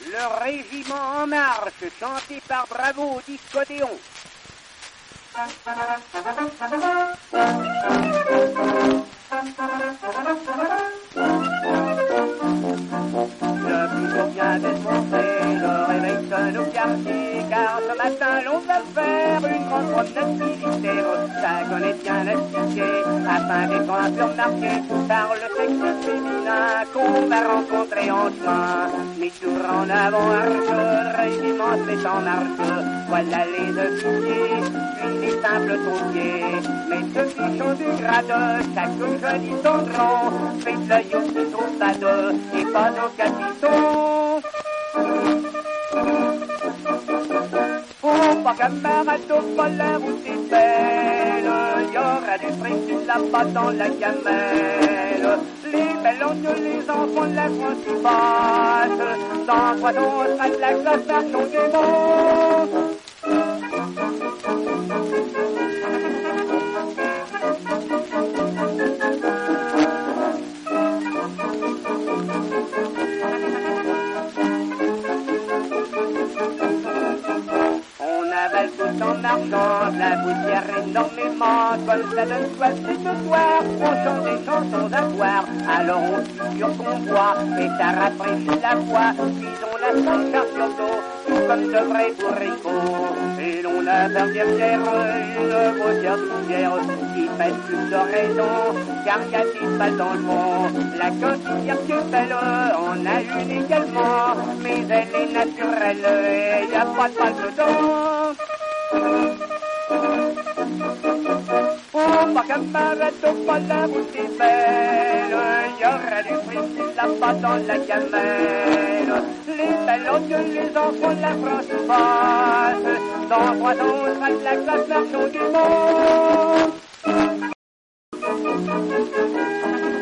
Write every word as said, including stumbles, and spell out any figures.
Le régiment en marche, chanté par Bravo Discodéon. Le bureau vient d'être monté, le réveil sonne au quartier, car ce matin l'on va faire une grande promenade militaire. Ça connaît bien expliqué, afin d'être un peu remarqué par le sexe féminin qu'on va rencontrer en chemin. Mais toujours en avant, le régiment se met en marche. Voilà les officiers, puis les simples troupiers. Mais ceux qui sont du grade, chaque jeudi sont grands, fait de l'œil aux petits trompades et pas aux capitons. Oh, ma camarade, au pas la route est belle, il y aura du fric là-bas dans la gamelle. Les belles ont que les enfants de la France qui passent, sans quoi on sera de la classe marchand du monde. En marchant, la poussière énormément, comme ça donne soif ce soir, on chante des chansons à boire, alors on tue sur convoi, et ça rafraîchit la voix, puis on la s'en sur dos, tout comme de vrais bourricots, et l'on a par derrière une grossière doucière, qui fait plus de raison, car y a des balles dans le fond, la cantinière qui est belle, on a une également, mais elle est naturelle, et y a pas de balle dedans. Oh, ma camarade, au pas la route est belle, il y aura du fric là-bas dans la gamelle. Les belles ont que les enfants de la France passent, dans trois ans on sera de la classe marchand du monde.